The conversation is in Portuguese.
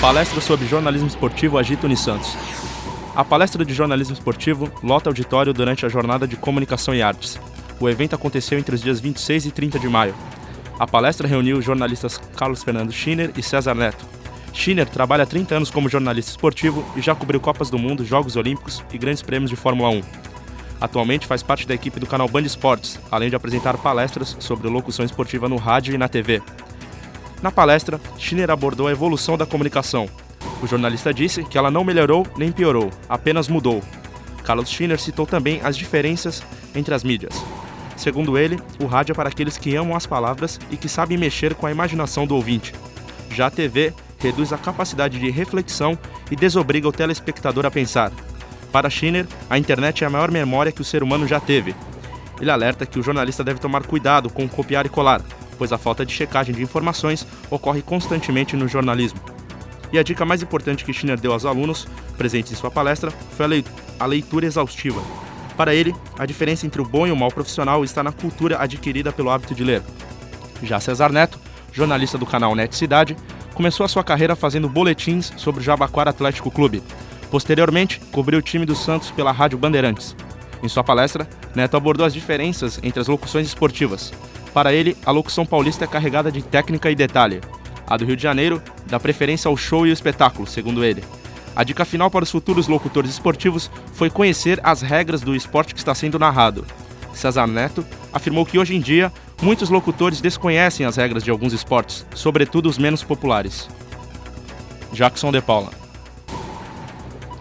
Palestra sobre jornalismo esportivo agita Unisantos. A palestra de jornalismo esportivo lota auditório durante a Jornada de Comunicação e Artes. O evento aconteceu entre os dias 26 e 30 de maio. A palestra reuniu os jornalistas Carlos Fernando Schinner e César Neto. Schinner trabalha há 30 anos como jornalista esportivo e já cobriu Copas do Mundo, Jogos Olímpicos e grandes prêmios de Fórmula 1. Atualmente faz parte da equipe do canal Band Esportes, além de apresentar palestras sobre locução esportiva no rádio e na TV. Na palestra, Schinner abordou a evolução da comunicação. O jornalista disse que ela não melhorou nem piorou, apenas mudou. Carlos Schinner citou também as diferenças entre as mídias. Segundo ele, o rádio é para aqueles que amam as palavras e que sabem mexer com a imaginação do ouvinte. Já a TV reduz a capacidade de reflexão e desobriga o telespectador a pensar. Para Schinner, a internet é a maior memória que o ser humano já teve. Ele alerta que o jornalista deve tomar cuidado com copiar e colar, pois a falta de checagem de informações ocorre constantemente no jornalismo. E a dica mais importante que Schinner deu aos alunos presentes em sua palestra foi a leitura exaustiva. Para ele, a diferença entre o bom e o mau profissional está na cultura adquirida pelo hábito de ler. Já César Neto, jornalista do canal Net Cidade, começou a sua carreira fazendo boletins sobre o Jabaquara Atlético Clube. Posteriormente, cobriu o time do Santos pela Rádio Bandeirantes. Em sua palestra, Neto abordou as diferenças entre as locuções esportivas. Para ele, a locução paulista é carregada de técnica e detalhe. A do Rio de Janeiro dá preferência ao show e ao espetáculo, segundo ele. A dica final para os futuros locutores esportivos foi conhecer as regras do esporte que está sendo narrado. César Neto afirmou que hoje em dia, muitos locutores desconhecem as regras de alguns esportes, sobretudo os menos populares. Jackson de Paula.